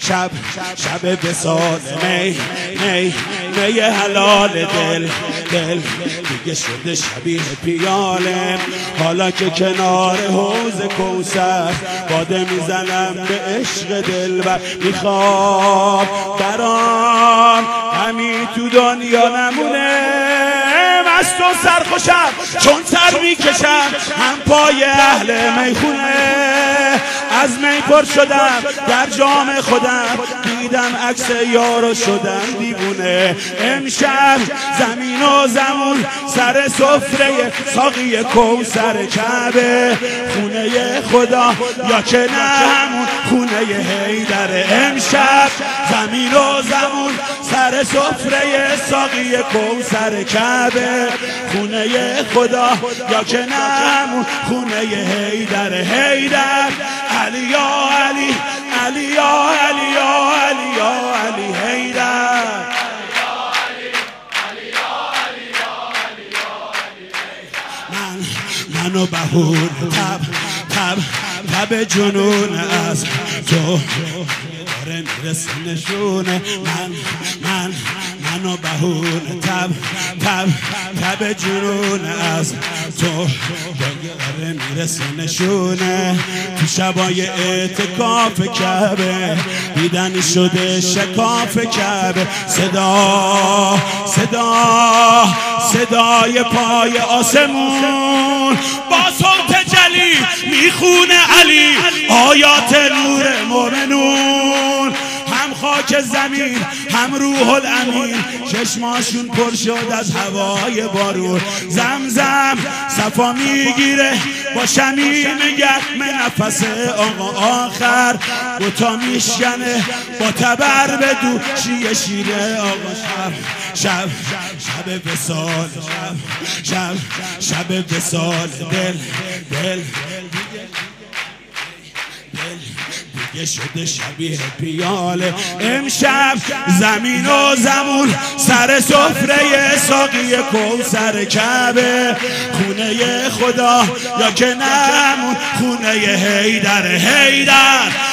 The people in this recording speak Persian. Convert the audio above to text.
شب وصال می حلال دل دیگه شده شبیه پیاله، حالا که کنار حوض کوثر باده میزنم به عشق دلبر. میخوام برام همین تو دنیا نمونه، از تو سرخوشم چون سر میکشم هم پای اهل میخونه. از می پر شدم در جام خودم، دیدم عکس یارو شدم دیوونه. امشب زمین و زمون سر سفره ساقی کوثر کعبه، خونه خدا یا که نه همون خونه حیدره. امشب زمین و زمون سر سفره ساقی کوثر کعبه، خونه خدا یا که نه همون خونه حیدره. حیدر علی یا علی، علی یا علی یا علی یا علی حیدر. منو بهون تب جنون از تو داره میرسه نشونه. منو بهون تب جنون از تو داره میرسه نشونه. تو شبای اعتکاف کعبه دیدنی شده شکاف کعبه. صدای پای آسمون با صوت جلی میخونه علی آیات نور مومنون. هم خاک زمین هم روح الامین چشماشون پر شد از هوای بارون. زمزم صفا میگیره با شمیم گرم نفس آقا آخر، بوتا میشکنه با تبر بدو شیه شیره آقا. شب وصال شب وصال دل دیگه شده شبیه پیاله. امشب زمین و زمون سر سفره ساقی کوثر کعبه، خونه خدا یا که نمون خونه حیدر.